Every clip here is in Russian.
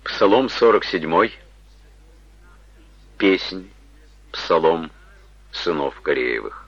Псалом 47. Песнь, псалом сынов Кореевых.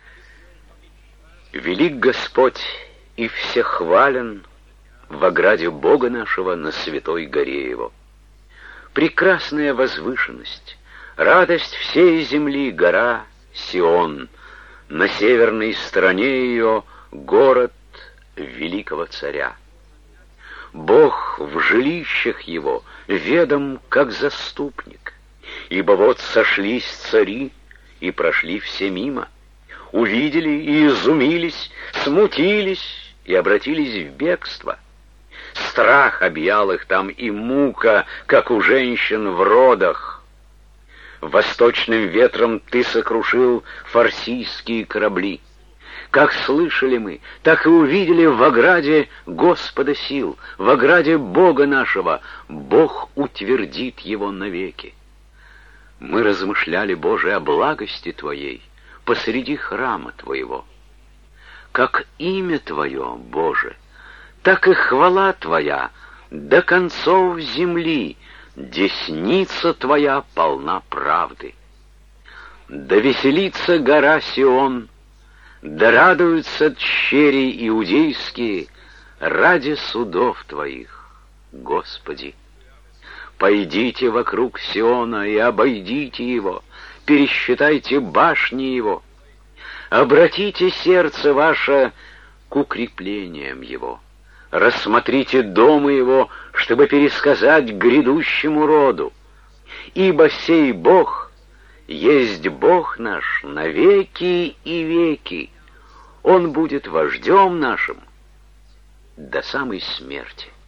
Велик Господь и всехвален в ограде Бога нашего на святой горе Его. Прекрасная возвышенность, радость всей земли, гора Сион, на северной стороне ее город великого царя. Бог в жилищах его ведом, как заступник, ибо вот сошлись цари и прошли все мимо, увидели и изумились, смутились и обратились в бегство. Страх объял их там и мука, как у женщин в родах. Восточным ветром ты сокрушил фарсийские корабли. Как слышали мы, так и увидели в ограде Господа сил, в ограде Бога нашего. Бог утвердит его навеки. Мы размышляли, Боже, о благости Твоей посреди храма Твоего. Как имя Твое, Боже, так и хвала Твоя до концов земли, десница Твоя полна правды. Да веселится гора Сион, да радуются тщери иудейские ради судов Твоих, Господи. Пойдите вокруг Сиона и обойдите его, пересчитайте башни его, обратите сердце ваше к укреплениям его, рассмотрите дома его, чтобы пересказать грядущему роду, ибо сей Бог есть Бог наш на веки и веки. Он будет вождем нашим до самой смерти.